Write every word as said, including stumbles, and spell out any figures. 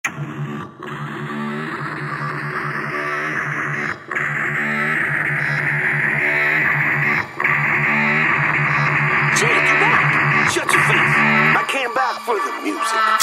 Jake, you back? Shut your face. I came back for the music.